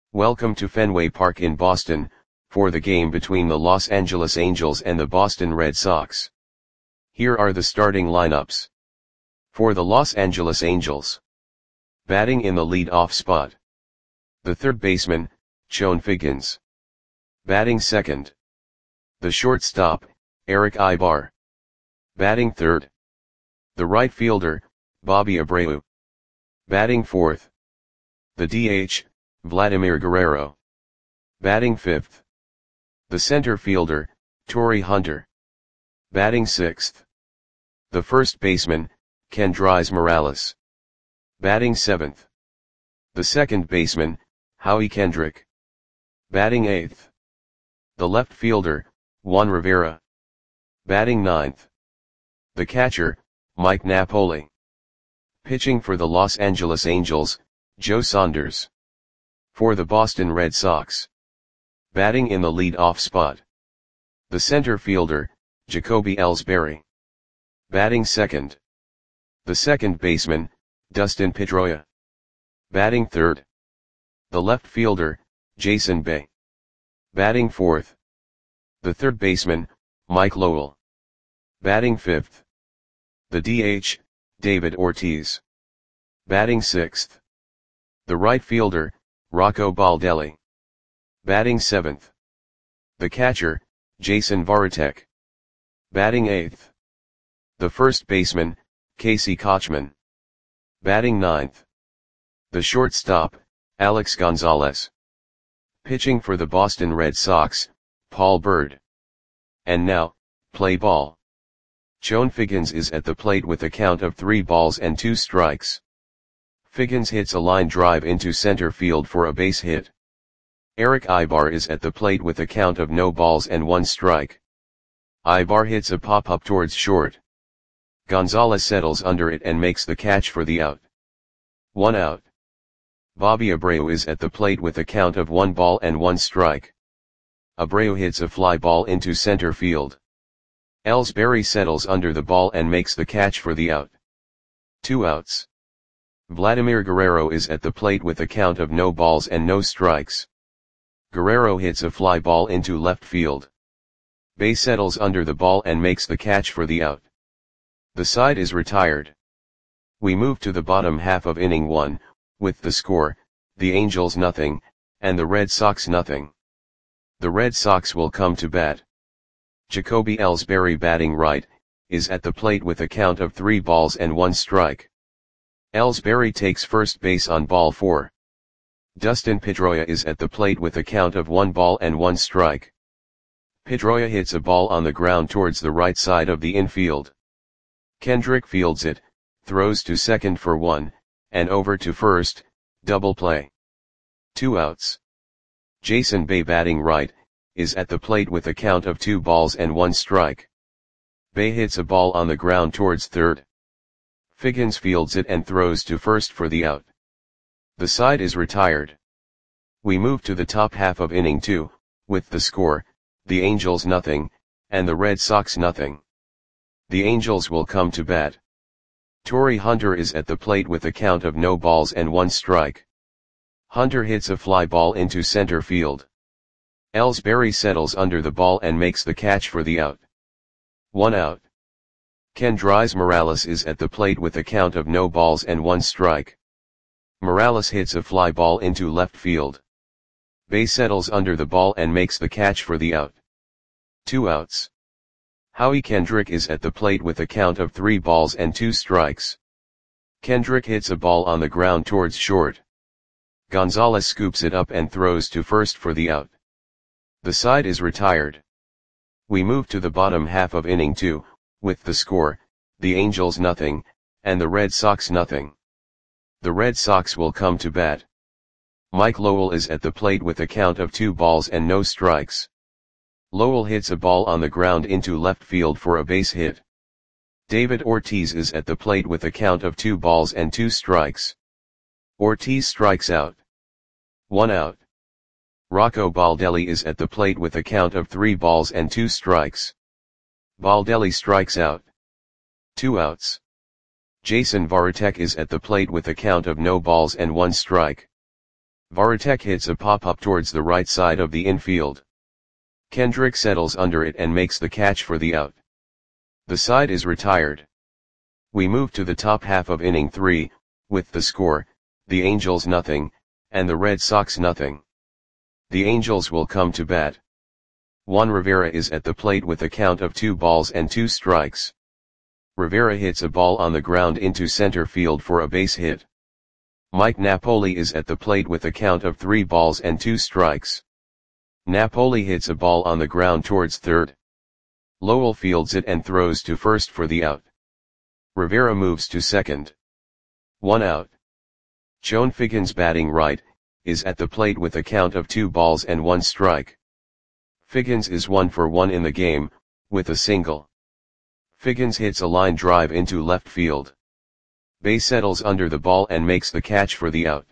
Welcome to Fenway Park in Boston, for the game between the Los Angeles Angels and the Boston Red Sox. Here are the starting lineups. For the Los Angeles Angels. Batting in the lead-off spot. The third baseman, Chone Figgins. Batting second. The shortstop, Erick Aybar. Batting third. The right fielder, Bobby Abreu. Batting fourth. The DH, Vladimir Guerrero. Batting fifth. The center fielder, Torii Hunter. Batting sixth. The first baseman, Kendrys Morales. Batting seventh. The second baseman, Howie Kendrick. Batting eighth. The left fielder, Juan Rivera. Batting ninth. The catcher, Mike Napoli. Pitching for the Los Angeles Angels, Joe Saunders. For the Boston Red Sox. Batting in the lead-off spot. The center fielder, Jacoby Ellsbury. Batting second. The second baseman, Dustin Pedroia. Batting third. The left fielder, Jason Bay. Batting fourth. The third baseman, Mike Lowell. Batting fifth. The DH, David Ortiz. Batting sixth. The right fielder, Rocco Baldelli. Batting seventh. The catcher, Jason Varitek. Batting eighth. The first baseman, Casey Kotchman. Batting ninth. The shortstop, Alex Gonzalez. Pitching for the Boston Red Sox, Paul Byrd. And now, play ball. Chone Figgins is at the plate with a count of 3 balls and 2 strikes. Figgins hits a line drive into center field for a base hit. Erick Aybar is at the plate with a count of no balls and 1 strike. Aybar hits a pop-up towards short. Gonzalez settles under it and makes the catch for the out. 1 out. Bobby Abreu is at the plate with a count of 1 ball and 1 strike. Abreu hits a fly ball into center field. Ellsbury settles under the ball and makes the catch for the out. 2 outs. Vladimir Guerrero is at the plate with a count of no balls and no strikes. Guerrero hits a fly ball into left field. Bay settles under the ball and makes the catch for the out. The side is retired. We move to the bottom half of inning 1, with the score, the Angels nothing, and the Red Sox nothing. The Red Sox will come to bat. Jacoby Ellsbury batting right, is at the plate with a count of 3 balls and 1 strike. Ellsbury takes first base on ball 4. Dustin Pedroia is at the plate with a count of 1 ball and 1 strike. Pedroia hits a ball on the ground towards the right side of the infield. Kendrick fields it, throws to second for 1, and over to first, double play. 2 outs. Jason Bay batting right, is at the plate with a count of 2 balls and 1 strike. Bay hits a ball on the ground towards third. Figgins fields it and throws to first for the out. The side is retired. We move to the top half of inning 2, with the score, the Angels nothing, and the Red Sox nothing. The Angels will come to bat. Torii Hunter is at the plate with a count of no balls and 1 strike. Hunter hits a fly ball into center field. Ellsbury settles under the ball and makes the catch for the out. 1 out. Kendrys Morales is at the plate with a count of no balls and 1 strike. Morales hits a fly ball into left field. Bay settles under the ball and makes the catch for the out. 2 outs. Howie Kendrick is at the plate with a count of 3 balls and 2 strikes. Kendrick hits a ball on the ground towards short. Gonzalez scoops it up and throws to first for the out. The side is retired. We move to the bottom half of inning 2, with the score, the Angels nothing, and the Red Sox nothing. The Red Sox will come to bat. Mike Lowell is at the plate with a count of 2 balls and no strikes. Lowell hits a ball on the ground into left field for a base hit. David Ortiz is at the plate with a count of 2 balls and 2 strikes. Ortiz strikes out. 1 out. Rocco Baldelli is at the plate with a count of 3 balls and 2 strikes. Baldelli strikes out. 2 outs. Jason Varitek is at the plate with a count of no balls and 1 strike. Varitek hits a pop-up towards the right side of the infield. Kendrick settles under it and makes the catch for the out. The side is retired. We move to the top half of inning 3, with the score, the Angels nothing, and the Red Sox nothing. The Angels will come to bat. Juan Rivera is at the plate with a count of 2 balls and 2 strikes. Rivera hits a ball on the ground into center field for a base hit. Mike Napoli is at the plate with a count of 3 balls and 2 strikes. Napoli hits a ball on the ground towards third. Lowell fields it and throws to first for the out. Rivera moves to second. 1 out. Chone Figgins, batting right, is at the plate with a count of 2 balls and 1 strike. Figgins is 1 for 1 in the game, with a single. Figgins hits a line drive into left field. Bay settles under the ball and makes the catch for the out.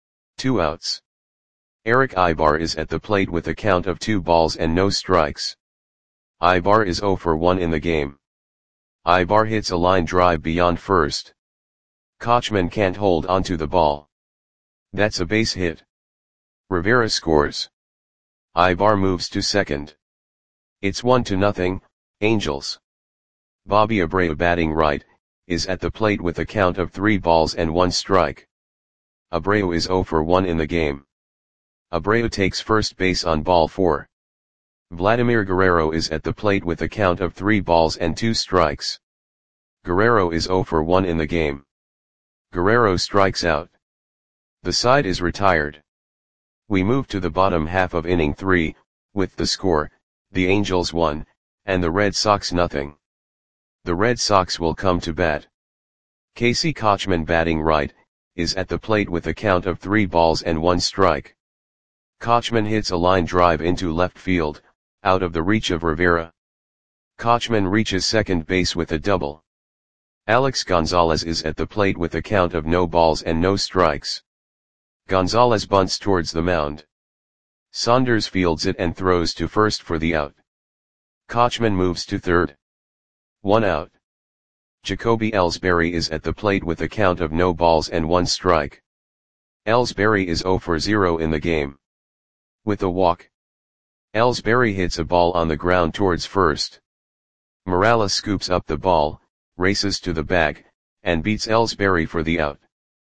2 outs. Erick Aybar is at the plate with a count of 2 balls and no strikes. Aybar is 0 for 1 in the game. Aybar hits a line drive beyond first. Kochman can't hold onto the ball. That's a base hit. Rivera scores. Aybar moves to second. It's 1-0, Angels. Bobby Abreu, batting right, is at the plate with a count of 3 balls and 1 strike. Abreu is 0 for 1 in the game. Abreu takes first base on ball 4. Vladimir Guerrero is at the plate with a count of 3 balls and 2 strikes. Guerrero is 0 for 1 in the game. Guerrero strikes out. The side is retired. We move to the bottom half of inning 3, with the score, the Angels 1, and the Red Sox nothing. The Red Sox will come to bat. Casey Kochman, batting right, is at the plate with a count of 3 balls and 1 strike. Kochman hits a line drive into left field, out of the reach of Rivera. Kochman reaches second base with a double. Alex Gonzalez is at the plate with a count of no balls and no strikes. Gonzalez bunts towards the mound. Saunders fields it and throws to first for the out. Kochman moves to third. 1 out. Jacoby Ellsbury is at the plate with a count of no balls and 1 strike. Ellsbury is 0 for 0 in the game. With a walk, Ellsbury hits a ball on the ground towards first. Morales scoops up the ball, races to the bag, and beats Ellsbury for the out.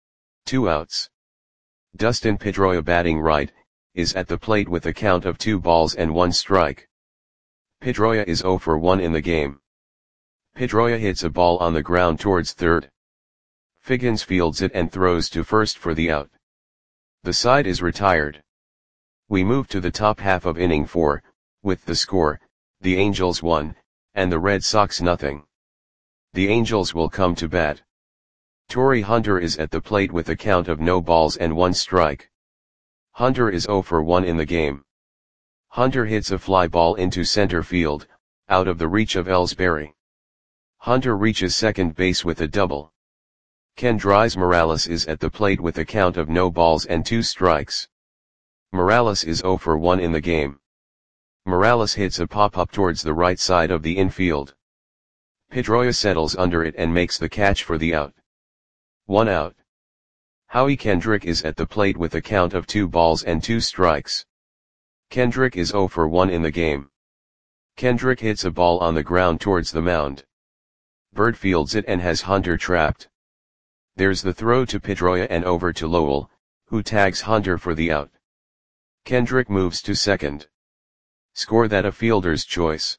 2 outs. Dustin Pedroia, batting right, is at the plate with a count of 2 balls and 1 strike. Pedroia is 0 for 1 in the game. Pedroia hits a ball on the ground towards third. Figgins fields it and throws to first for the out. The side is retired. We move to the top half of inning 4, with the score, the Angels 1, and the Red Sox nothing. The Angels will come to bat. Torrey Hunter is at the plate with a count of no balls and 1 strike. Hunter is 0 for 1 in the game. Hunter hits a fly ball into center field, out of the reach of Ellsbury. Hunter reaches second base with a double. Kendrys Morales is at the plate with a count of no balls and 2 strikes. Morales is 0 for 1 in the game. Morales hits a pop-up towards the right side of the infield. Pedroia settles under it and makes the catch for the out. 1 out. Howie Kendrick is at the plate with a count of 2 balls and 2 strikes. Kendrick is 0 for 1 in the game. Kendrick hits a ball on the ground towards the mound. Bird fields it and has Hunter trapped. There's the throw to Pedroia and over to Lowell, who tags Hunter for the out. Kendrick moves to second. Score that a fielder's choice.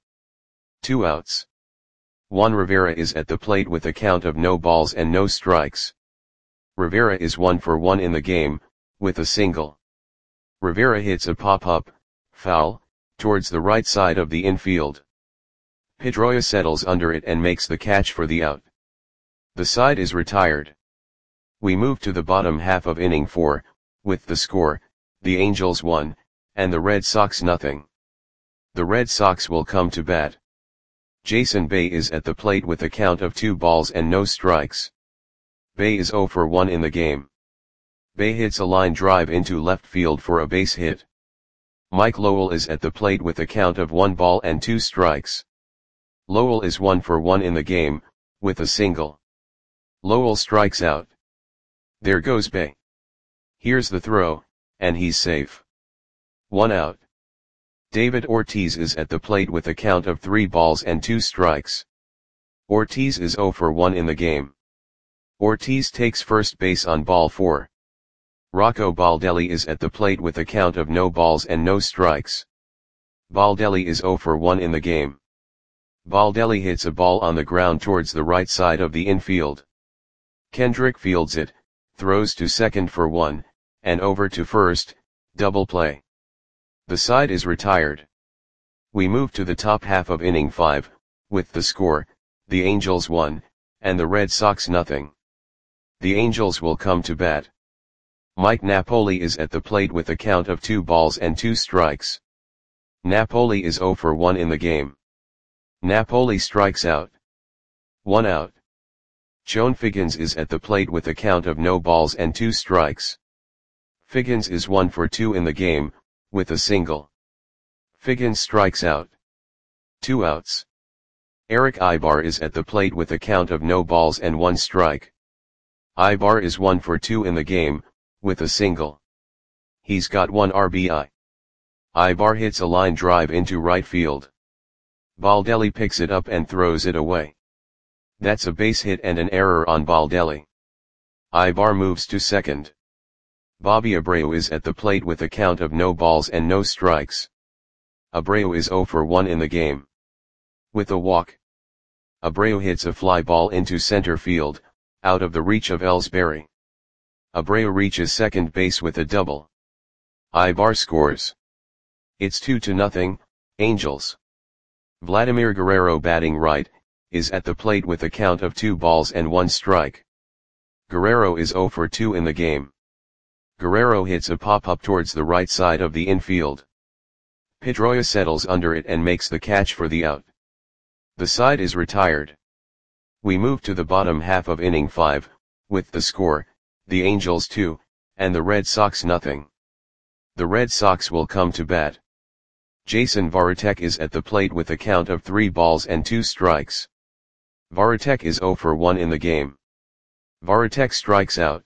2 outs. Juan Rivera is at the plate with a count of no balls and no strikes. Rivera is 1 for 1 in the game, with a single. Rivera hits a pop-up, foul, towards the right side of the infield. Pedroia settles under it and makes the catch for the out. The side is retired. We move to the bottom half of inning 4, with the score, the Angels 1, and the Red Sox nothing. The Red Sox will come to bat. Jason Bay is at the plate with a count of 2 balls and no strikes. Bay is 0 for 1 in the game. Bay hits a line drive into left field for a base hit. Mike Lowell is at the plate with a count of 1 ball and 2 strikes. Lowell is 1 for 1 in the game, with a single. Lowell strikes out. There goes Bay. Here's the throw, and he's safe. 1 out. David Ortiz is at the plate with a count of 3 balls and 2 strikes. Ortiz is 0 for 1 in the game. Ortiz takes first base on ball 4. Rocco Baldelli is at the plate with a count of no balls and no strikes. Baldelli is 0 for 1 in the game. Baldelli hits a ball on the ground towards the right side of the infield. Kendrick fields it, throws to second for 1, and over to first, double play. The side is retired. We move to the top half of inning 5, with the score, the Angels 1, and the Red Sox nothing. The Angels will come to bat. Mike Napoli is at the plate with a count of 2 balls and 2 strikes. Napoli is 0 for 1 in the game. Napoli strikes out. 1 out. Joan Figgins is at the plate with a count of no balls and 2 strikes. Figgins is 1 for 2 in the game, with a single. Figgins strikes out. 2 outs. Eric Ibar is at the plate with a count of no balls and 1 strike. Ibar is 1 for 2 in the game, with a single. He's got 1 RBI. Ibar hits a line drive into right field. Baldelli picks it up and throws it away. That's a base hit and an error on Baldelli. Ibar moves to second. Bobby Abreu is at the plate with a count of no balls and no strikes. Abreu is 0 for 1 in the game. With a walk. Abreu hits a fly ball into center field, out of the reach of Ellsbury. Abreu reaches second base with a double. Ibar scores. It's 2-0, Angels. Vladimir Guerrero, batting right, is at the plate with a count of 2 balls and 1 strike. Guerrero is 0 for 2 in the game. Guerrero hits a pop-up towards the right side of the infield. Pedroia settles under it and makes the catch for the out. The side is retired. We move to the bottom half of inning 5, with the score, the Angels 2, and the Red Sox nothing. The Red Sox will come to bat. Jason Varitek is at the plate with a count of 3 balls and 2 strikes. Varitek is 0 for 1 in the game. Varitek strikes out.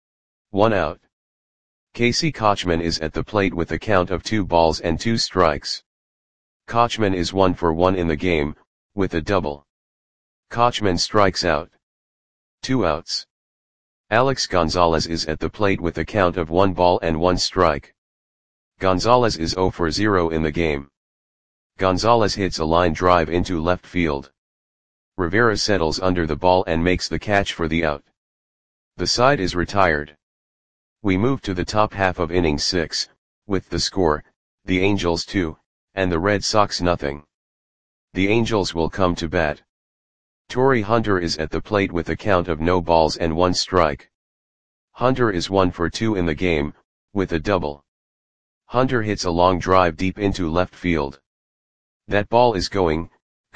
1 out. Casey Kotchman is at the plate with a count of 2 balls and 2 strikes. Kotchman is 1 for 1 in the game, with a double. Kotchman strikes out. 2 outs. Alex Gonzalez is at the plate with a count of 1 ball and 1 strike. Gonzalez is 0 for 0 in the game. Gonzalez hits a line drive into left field. Rivera settles under the ball and makes the catch for the out. The side is retired. We move to the top half of inning 6, with the score, the Angels 2, and the Red Sox nothing. The Angels will come to bat. Torrey Hunter is at the plate with a count of no balls and 1 strike. Hunter is 1 for 2 in the game, with a double. Hunter hits a long drive deep into left field. That ball is gone.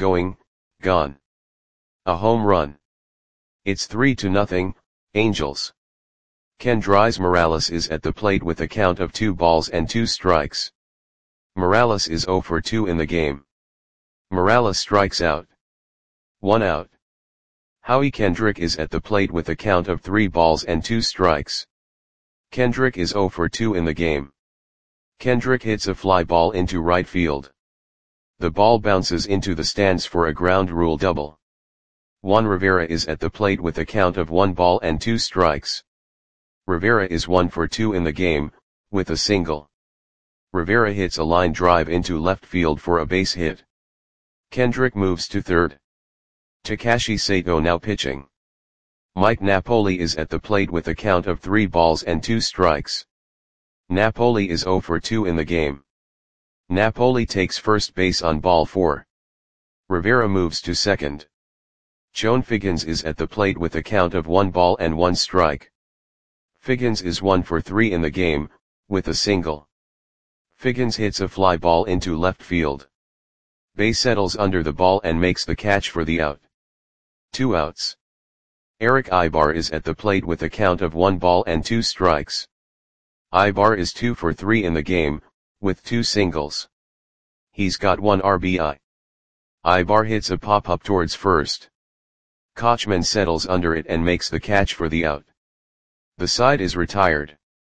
A home run. It's 3-0, Angels. Kendrys Morales is at the plate with a count of 2 balls and 2 strikes. Morales is 0 for 2 in the game. Morales strikes out. 1 out. Howie Kendrick is at the plate with a count of 3 balls and 2 strikes. Kendrick is 0 for 2 in the game. Kendrick hits a fly ball into right field. The ball bounces into the stands for a ground rule double. Juan Rivera is at the plate with a count of 1 ball and 2 strikes. Rivera is 1 for 2 in the game, with a single. Rivera hits a line drive into left field for a base hit. Kendrick moves to third. Takashi Sato now pitching. Mike Napoli is at the plate with a count of 3 balls and 2 strikes. Napoli is 0 for 2 in the game. Napoli takes first base on ball 4. Rivera moves to second. Joan Figgins is at the plate with a count of 1 ball and 1 strike. Figgins is 1 for 3 in the game, with a single. Figgins hits a fly ball into left field. Bay settles under the ball and makes the catch for the out. 2 outs. Eric Ibar is at the plate with a count of 1 ball and 2 strikes. Ibar is 2 for 3 in the game, with 2 singles. He's got 1 RBI. Ibar hits a pop-up towards first. Kotchman settles under it and makes the catch for the out. The side is retired.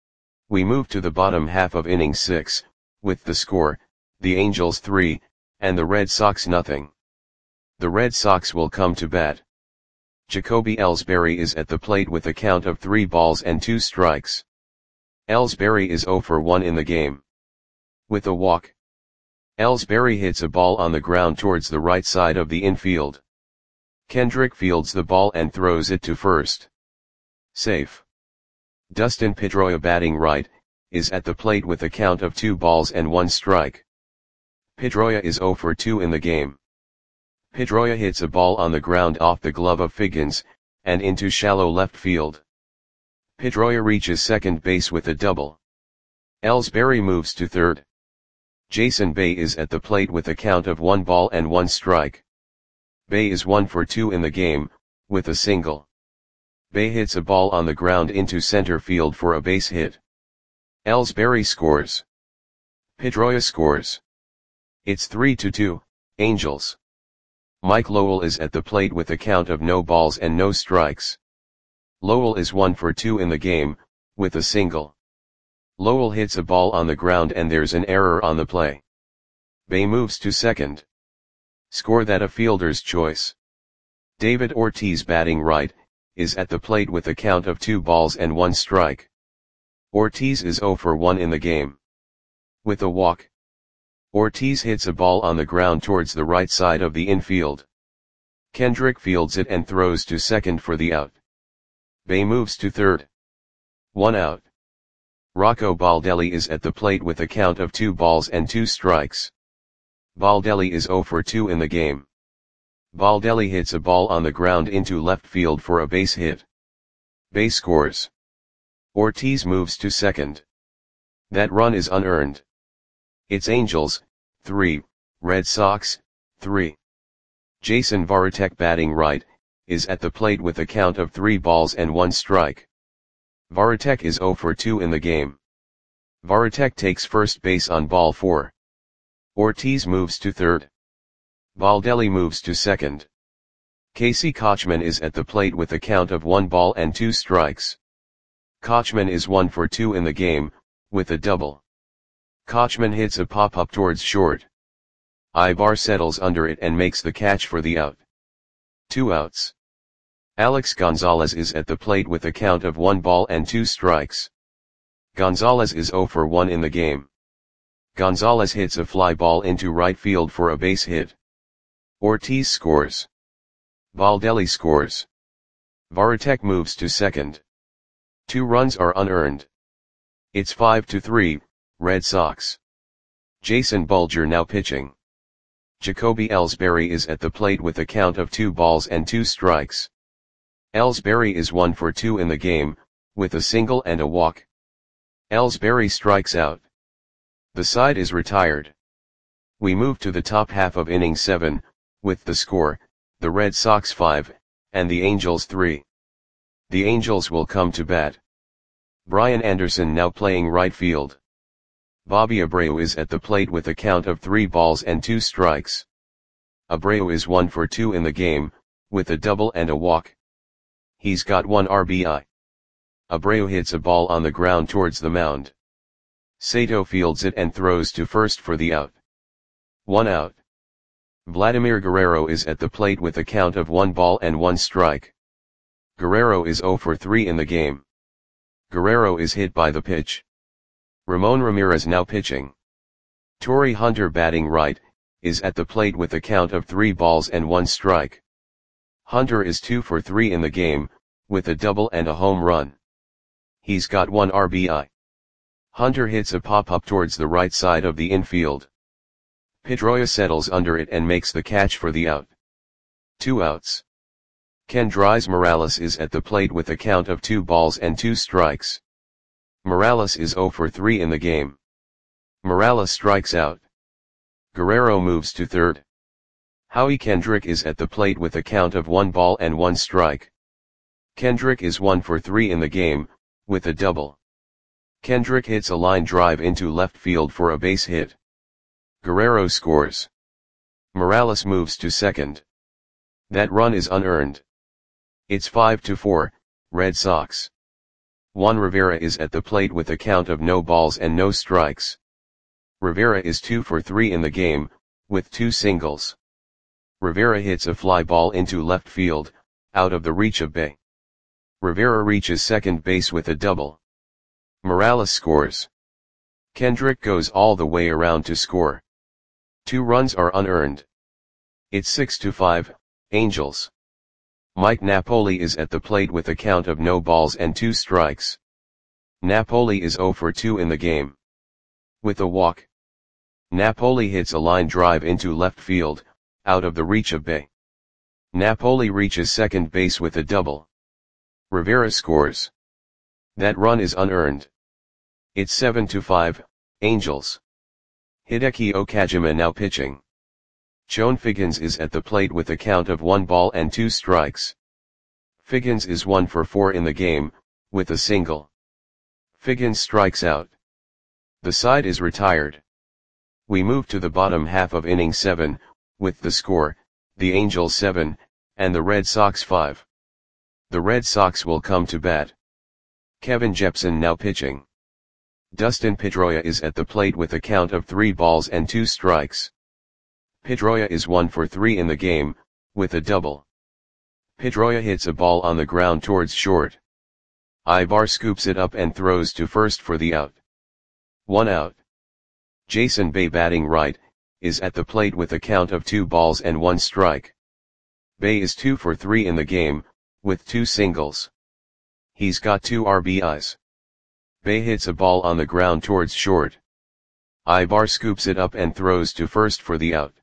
We move to the bottom half of inning 6, with the score, the Angels 3, and the Red Sox nothing. The Red Sox will come to bat. Jacoby Ellsbury is at the plate with a count of 3 balls and 2 strikes. Ellsbury is 0 for 1 in the game. With a walk, Ellsbury hits a ball on the ground towards the right side of the infield. Kendrick fields the ball and throws it to first. Safe. Dustin Pedroia, batting right, is at the plate with a count of 2 balls and 1 strike. Pedroia is 0 for 2 in the game. Pedroia hits a ball on the ground off the glove of Figgins, and into shallow left field. Pedroia reaches second base with a double. Ellsbury moves to third. Jason Bay is at the plate with a count of 1 ball and 1 strike. Bay is 1 for 2 in the game, with a single. Bay hits a ball on the ground into center field for a base hit. Ellsbury scores. Pedroia scores. It's 3-2, Angels. Mike Lowell is at the plate with a count of no balls and no strikes. Lowell is 1 for 2 in the game, with a single. Lowell hits a ball on the ground and there's an error on the play. Bay moves to second. Score that a fielder's choice. David Ortiz, batting right, is at the plate with a count of 2 balls and 1 strike. Ortiz is 0 for 1 in the game. With a walk, Ortiz hits a ball on the ground towards the right side of the infield. Kendrick fields it and throws to second for the out. Bay moves to third. 1 out. Rocco Baldelli is at the plate with a count of 2 balls and 2 strikes. Baldelli is 0 for 2 in the game. Baldelli hits a ball on the ground into left field for a base hit. Bay scores. Ortiz moves to second. That run is unearned. It's Angels 3, Red Sox 3. Jason Varitek, batting right, is at the plate with a count of 3 balls and 1 strike. Varitek is 0 for 2 in the game. Varitek takes first base on ball 4. Ortiz moves to third. Baldelli moves to second. Casey Kotchman is at the plate with a count of 1 ball and 2 strikes. Kotchman is 1 for 2 in the game, with a double. Kotchman hits a pop-up towards short. Ibar settles under it and makes the catch for the out. 2 outs. Alex Gonzalez is at the plate with a count of 1 ball and 2 strikes. Gonzalez is 0 for 1 in the game. Gonzalez hits a fly ball into right field for a base hit. Ortiz scores. Baldelli scores. Varitek moves to second. 2 runs are unearned. It's 5-3, Red Sox. Jason Bulger now pitching. Jacoby Ellsbury is at the plate with a count of 2 balls and 2 strikes. Ellsbury is 1 for 2 in the game, with a single and a walk. Ellsbury strikes out. The side is retired. We move to the top half of inning 7, with the score, the Red Sox 5, and the Angels 3. The Angels will come to bat. Brian Anderson now playing right field. Bobby Abreu is at the plate with a count of 3 balls and 2 strikes. Abreu is 1 for 2 in the game, with a double and a walk. He's got 1 RBI. Abreu hits a ball on the ground towards the mound. Sato fields it and throws to first for the out. 1 out. Vladimir Guerrero is at the plate with a count of 1 ball and 1 strike. Guerrero is 0 for 3 in the game. Guerrero is hit by the pitch. Ramon Ramirez now pitching. Torrey Hunter, batting right, is at the plate with a count of 3 balls and 1 strike. Hunter is 2 for 3 in the game, with a double and a home run. He's got 1 RBI. Hunter hits a pop-up towards the right side of the infield. Pedroia settles under it and makes the catch for the out. 2 outs. Kendrys Morales is at the plate with a count of 2 balls and 2 strikes. Morales is 0 for 3 in the game. Morales strikes out. Guerrero moves to third. Howie Kendrick is at the plate with a count of 1 ball and 1 strike. Kendrick is 1 for 3 in the game, with a double. Kendrick hits a line drive into left field for a base hit. Guerrero scores. Morales moves to second. That run is unearned. It's 5-4, Red Sox. Juan Rivera is at the plate with a count of no balls and no strikes. Rivera is 2 for 3 in the game, with 2 singles. Rivera hits a fly ball into left field, out of the reach of Bae. Rivera reaches second base with a double. Morales scores. Kendrick goes all the way around to score. 2 runs are unearned. It's 6-5, Angels. Mike Napoli is at the plate with a count of no balls and 2 strikes. Napoli is 0 for 2 in the game. With a walk, Napoli hits a line drive into left field, out of the reach of Bae. Napoli reaches second base with a double. Rivera scores. That run is unearned. It's 7-5, Angels. Hideki Okajima now pitching. Chone Figgins is at the plate with a count of 1 ball and 2 strikes. Figgins is 1 for 4 in the game, with a single. Figgins strikes out. The side is retired. We move to the bottom half of inning 7, with the score, the Angels 7, and the Red Sox 5. The Red Sox will come to bat. Kevin Jepsen now pitching. Dustin Pedroia is at the plate with a count of 3 balls and 2 strikes. Pedroia is 1 for 3 in the game, with a double. Pedroia hits a ball on the ground towards short. Ibar scoops it up and throws to first for the out. 1 out. Jason Bae batting right, is at the plate with a count of 2 balls and 1 strike. Bae is 2 for 3 in the game, with 2 singles. He's got 2 RBIs. Bae hits a ball on the ground towards short. Ibar scoops it up and throws to first for the out.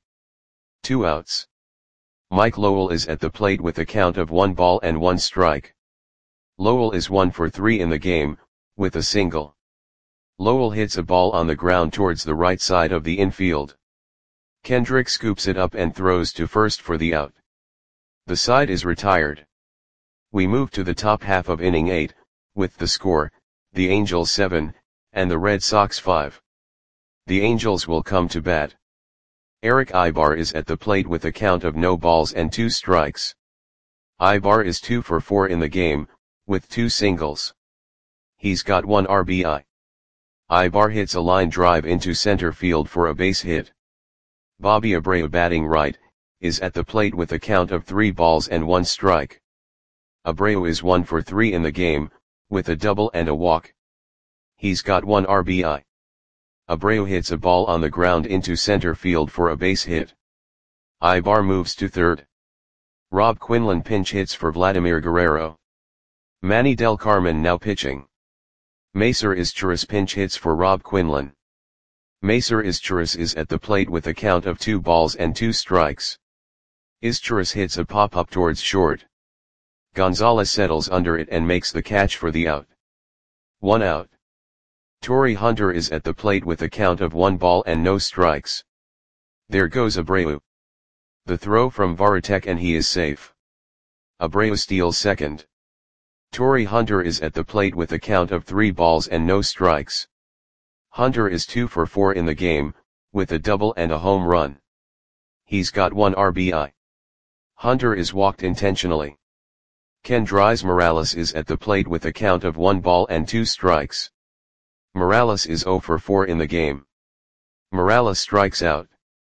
2 outs. Mike Lowell is at the plate with a count of 1 ball and 1 strike. Lowell is 1 for 3 in the game, with a single. Lowell hits a ball on the ground towards the right side of the infield. Kendrick scoops it up and throws to first for the out. The side is retired. We move to the top half of inning 8, with the score, the Angels 7, and the Red Sox 5. The Angels will come to bat. Eric Ibar is at the plate with a count of no balls and 2 strikes. Ibar is 2 for 4 in the game, with 2 singles. He's got 1 RBI. Ibar hits a line drive into center field for a base hit. Bobby Abreu batting right, is at the plate with a count of 3 balls and 1 strike. Abreu is 1 for 3 in the game, with a double and a walk. He's got 1 RBI. Abreu hits a ball on the ground into center field for a base hit. Ibar moves to third. Rob Quinlan pinch hits for Vladimir Guerrero. Manny Del Carmen now pitching. Macer Izturis pinch hits for Rob Quinlan. Macer Izturis is at the plate with a count of 2 balls and 2 strikes. Izturis hits a pop-up towards short. Gonzalez settles under it and makes the catch for the out. 1 out. Torrey Hunter is at the plate with a count of 1 ball and no strikes. There goes Abreu. The throw from Varitek and he is safe. Abreu steals second. Torrey Hunter is at the plate with a count of 3 balls and no strikes. Hunter is 2 for 4 in the game, with a double and a home run. He's got 1 RBI. Hunter is walked intentionally. Kendrys Morales is at the plate with a count of 1 ball and 2 strikes. Morales is 0 for 4 in the game. Morales strikes out.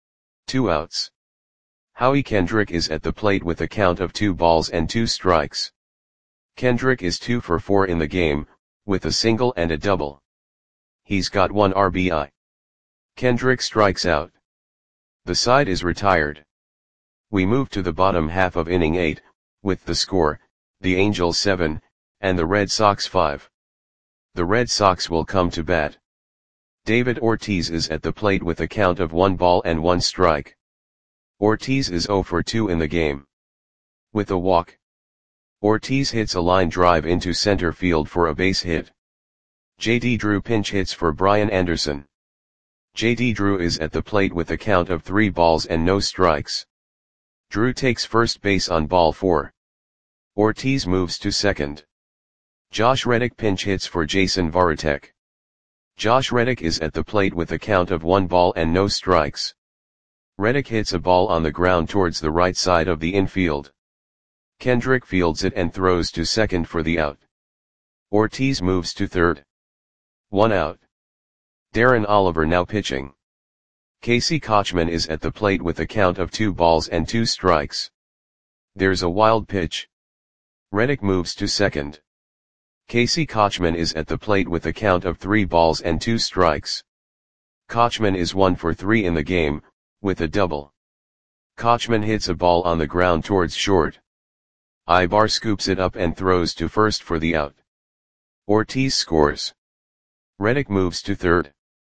2 outs. Howie Kendrick is at the plate with a count of 2 balls and 2 strikes. Kendrick is 2 for 4 in the game, with a single and a double. He's got 1 RBI. Kendrick strikes out. The side is retired. We move to the bottom half of inning 8, with the score, the Angels 7, and the Red Sox 5. The Red Sox will come to bat. David Ortiz is at the plate with a count of 1 ball and 1 strike. Ortiz is 0 for 2 in the game. With a walk, Ortiz hits a line drive into center field for a base hit. J.D. Drew pinch hits for Brian Anderson. J.D. Drew is at the plate with a count of 3 balls and no strikes. Drew takes first base on ball 4. Ortiz moves to second. Josh Reddick pinch hits for Jason Varitek. Josh Reddick is at the plate with a count of 1 ball and no strikes. Reddick hits a ball on the ground towards the right side of the infield. Kendrick fields it and throws to second for the out. Ortiz moves to third. 1 out. Darren Oliver now pitching. Casey Kochman is at the plate with a count of 2 balls and 2 strikes. There's a wild pitch. Reddick moves to second. Casey Kochman is at the plate with a count of 3 balls and 2 strikes. Kochman is 1 for 3 in the game, with a double. Kochman hits a ball on the ground towards short. Ibar scoops it up and throws to first for the out. Ortiz scores. Reddick moves to third.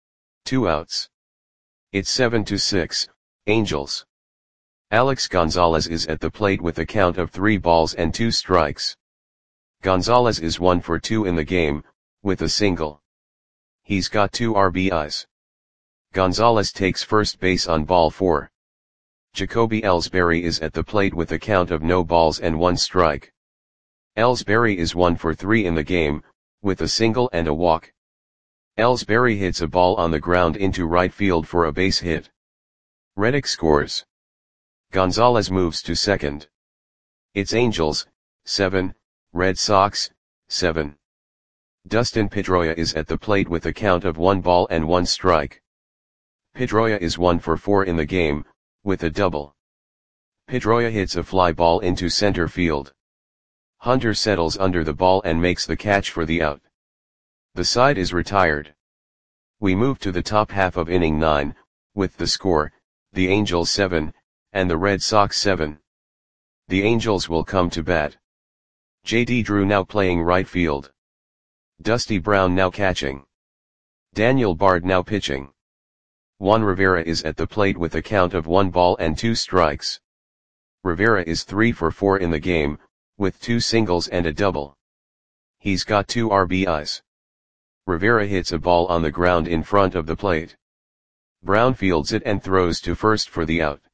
2 outs. It's 7-6, Angels. Alex Gonzalez is at the plate with a count of 3 balls and 2 strikes. Gonzalez is 1 for 2 in the game, with a single. He's got 2 RBIs. Gonzalez takes first base on ball 4. Jacoby Ellsbury is at the plate with a count of no balls and 1 strike. Ellsbury is 1 for 3 in the game, with a single and a walk. Ellsbury hits a ball on the ground into right field for a base hit. Reddick scores. Gonzalez moves to second. It's Angels, 7, Red Sox, 7. Dustin Pedroia is at the plate with a count of 1 ball and 1 strike. Pedroia is 1 for 4 in the game, with a double. Pedroia hits a fly ball into center field. Hunter settles under the ball and makes the catch for the out. The side is retired. We move to the top half of inning 9, with the score, the Angels 7, and the Red Sox 7. The Angels will come to bat. J.D. Drew now playing right field. Dusty Brown now catching. Daniel Bard now pitching. Juan Rivera is at the plate with a count of 1 ball and 2 strikes. Rivera is 3 for 4 in the game, with 2 singles and a double. He's got 2 RBIs. Rivera hits a ball on the ground in front of the plate. Brown fields it and throws to first for the out.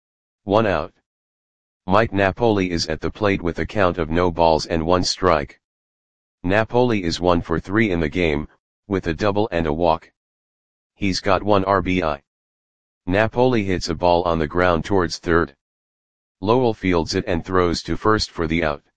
1 out. Mike Napoli is at the plate with a count of no balls and 1 strike. Napoli is 1 for 3 in the game, with a double and a walk. He's got 1 RBI. Napoli hits a ball on the ground towards third. Lowell fields it and throws to first for the out.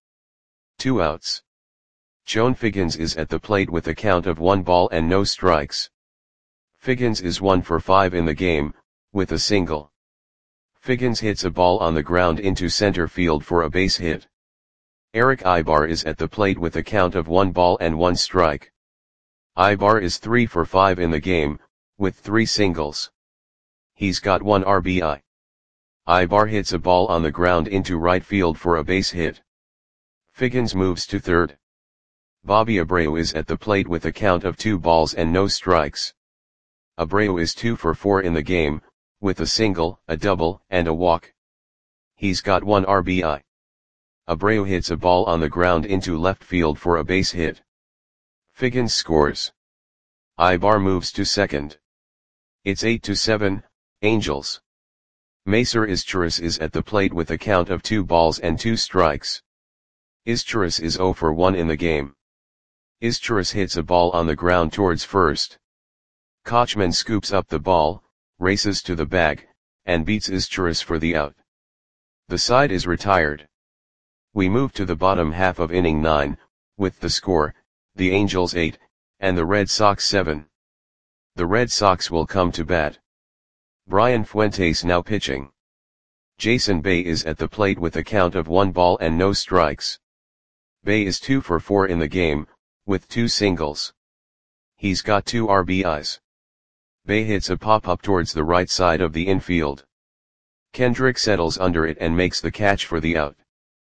2 outs. Joan Figgins is at the plate with a count of 1 ball and no strikes. Figgins is 1 for 5 in the game, with a single. Figgins hits a ball on the ground into center field for a base hit. Eric Ibar is at the plate with a count of 1 ball and 1 strike. Ibar is 3 for 5 in the game, with 3 singles. He's got 1 RBI. Ibar hits a ball on the ground into right field for a base hit. Figgins moves to third. Bobby Abreu is at the plate with a count of 2 balls and no strikes. Abreu is 2 for 4 in the game, with a single, a double, and a walk. He's got 1 RBI. Abreu hits a ball on the ground into left field for a base hit. Figgins scores. Ibar moves to second. It's 8-7, Angels. Macer Izturis is at the plate with a count of 2 balls and 2 strikes. Izturis is 0 for 1 in the game. Izturis hits a ball on the ground towards first. Kochman scoops up the ball, races to the bag, and beats Izturis for the out. The side is retired. We move to the bottom half of inning 9, with the score, the Angels 8, and the Red Sox 7. The Red Sox will come to bat. Brian Fuentes now pitching. Jason Bay is at the plate with a count of 1 ball and no strikes. Bay is 2 for 4 in the game, with 2 singles. He's got 2 RBIs. Bay hits a pop-up towards the right side of the infield. Kendrick settles under it and makes the catch for the out.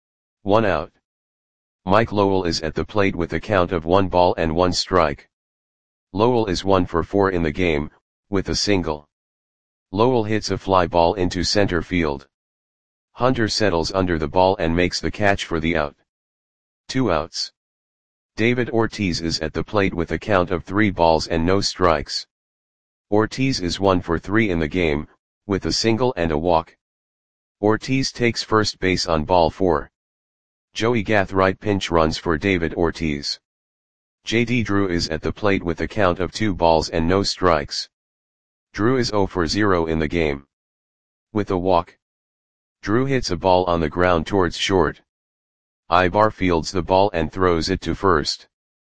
1 out. Mike Lowell is at the plate with a count of 1 ball and 1 strike. Lowell is 1 for 4 in the game, with a single. Lowell hits a fly ball into center field. Hunter settles under the ball and makes the catch for the out. 2 outs. David Ortiz is at the plate with a count of 3 balls and no strikes. Ortiz is 1 for 3 in the game, with a single and a walk. Ortiz takes first base on ball 4. Joey Gathright pinch runs for David Ortiz. J.D. Drew is at the plate with a count of 2 balls and no strikes. Drew is 0 for 0 in the game. With a walk. Drew hits a ball on the ground towards short. Ibar fields the ball and throws it to first.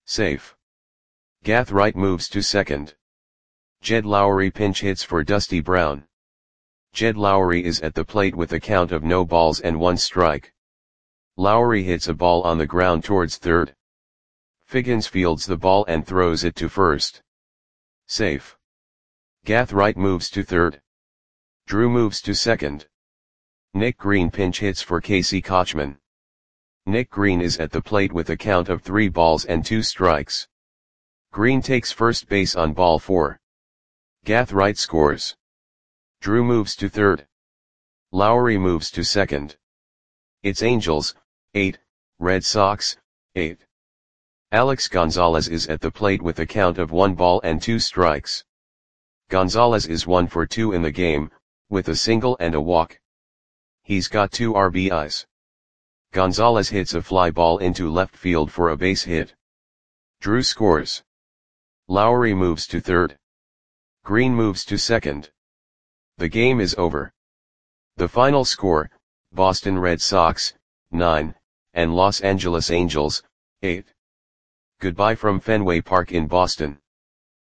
Safe. Garth Wright moves to second. Jed Lowrie pinch hits for Dusty Brown. Jed Lowrie is at the plate with a count of no balls and 1 strike. Lowrie hits a ball on the ground towards third. Figgins fields the ball and throws it to first. Safe. Garth Wright moves to third. Drew moves to second. Nick Green pinch hits for Casey Kotchman. Nick Green is at the plate with a count of 3 balls and 2 strikes. Green takes first base on ball 4. Garth Wright scores. Drew moves to third. Lowrie moves to second. It's Angels, 8, Red Sox, 8. Alex Gonzalez is at the plate with a count of 1 ball and 2 strikes. Gonzalez is 1 for 2 in the game, with a single and a walk. He's got 2 RBIs. Gonzalez hits a fly ball into left field for a base hit. Drew scores. Lowrie moves to third. Green moves to second. The game is over. The final score, Boston Red Sox, 9, and Los Angeles Angels, 8. Goodbye from Fenway Park in Boston.